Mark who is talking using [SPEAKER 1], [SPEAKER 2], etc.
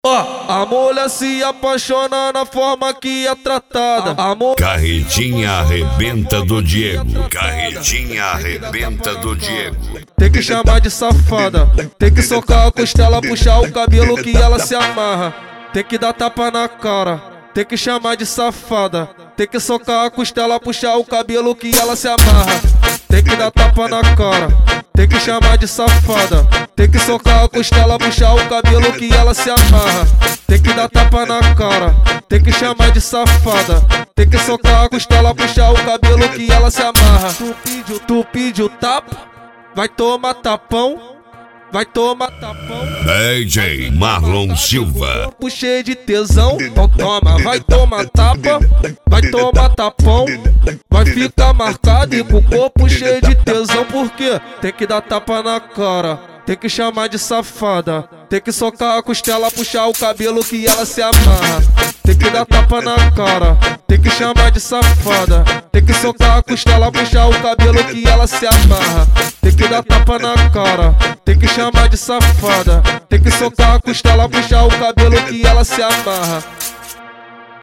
[SPEAKER 1] A mulher se apaixona na forma que é tratada.
[SPEAKER 2] Carretinha arrebenta do Diego. Carretinha arrebenta do Diego.
[SPEAKER 1] Tem que chamar de safada. Tem que socar a costela, puxar o cabelo que ela se amarra. Tem que dar tapa na cara. Tem que chamar de safada. Tem que socar a costela, puxar o cabelo que ela se amarra. Tem que dar tapa na cara. Tem que chamar de safada. Tem que socar a costela, puxar o cabelo que ela se amarra. Tem que dar tapa na cara. Tem que chamar de safada. Tem que socar a costela, puxar o cabelo que ela se amarra. Tu pediu tapa? Vai tomar tapão. Vai tomar tapão.
[SPEAKER 2] DJ Marlon Silva.
[SPEAKER 1] Puxei de tesão, então toma. Vai tomar tapa, vai tomar tapão. Vai ficar marcado e com o corpo cheio de tesão. Porque tem que dar tapa na cara. Tem que chamar de safada. Tem que socar a costela, puxar o cabelo que ela se amarra. Tem que dar tapa na cara. Tem que chamar de safada. Tem que socar a costela, puxar o cabelo que ela se amarra. Tem que dar tapa na cara. Tem que chamar de safada. Tem que socar a costela, puxar o cabelo que ela se amarra.